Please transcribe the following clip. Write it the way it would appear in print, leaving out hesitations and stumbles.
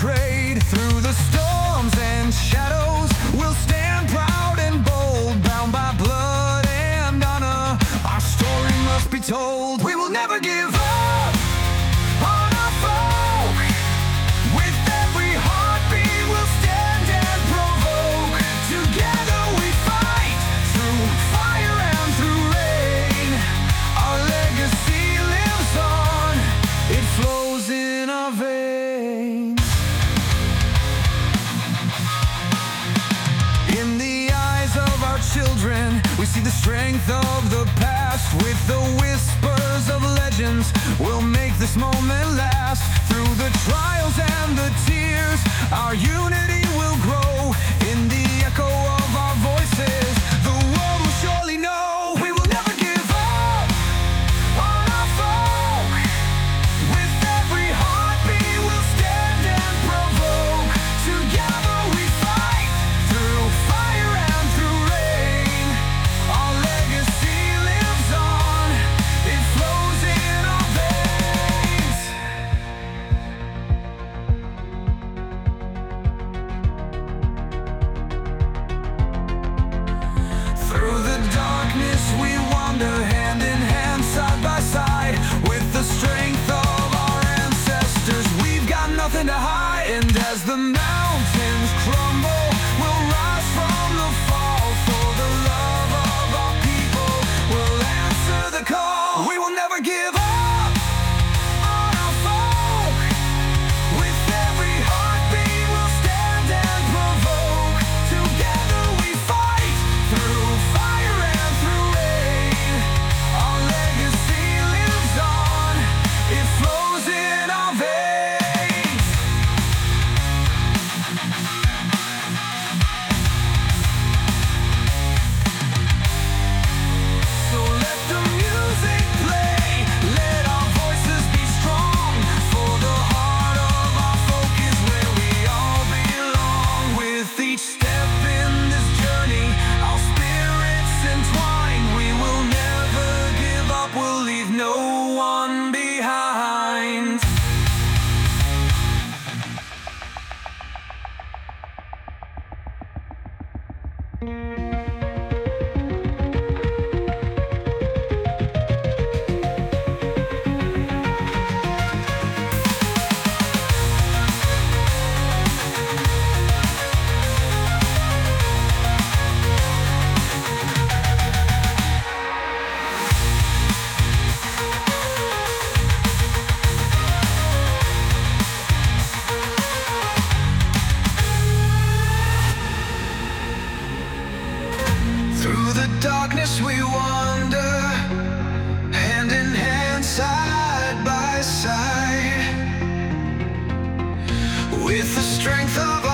betrayed. Through the storms and shadows, we'll stand proud and bold, bound by blood and honor. Our story must be told. We will never give up on our folk. With every heartbeat, we'll stand and provoke. Together we fight through fire and through rain. Our legacy lives on, it flows in our veins. In the eyes of our children, we see the strength of the past. With the whispers of legends, we'll make this moment last. Through the trials and the tears, our unity will grow. In the echo of our voices, the world will surely know. We will never give up on our folk. With every heartbeat, we'll stand and provoke. Together we fight through fire and through rain. Our legacy lives on, it flows in our veins. Through the darkness we wander, hand in hand, side by side. With the strength of our ancestors, we've got nothing to hide. And as the mountains crumble, we'll rise from the fall. For the love of our people, we'll answer the call. We will never give up on our folk. With every heartbeat, we'll stand and provoke. Together we fight through fire and through rain. Our legacy lives on, it flows in our veins. So let the music play, let our voices be strong. For the heart of our folk is where we all belong. With each step in this journey, our spirits entwine. We will never give up, we'll leave no one behind. Through the darkness we wander, hand in hand, side by side. With the strength of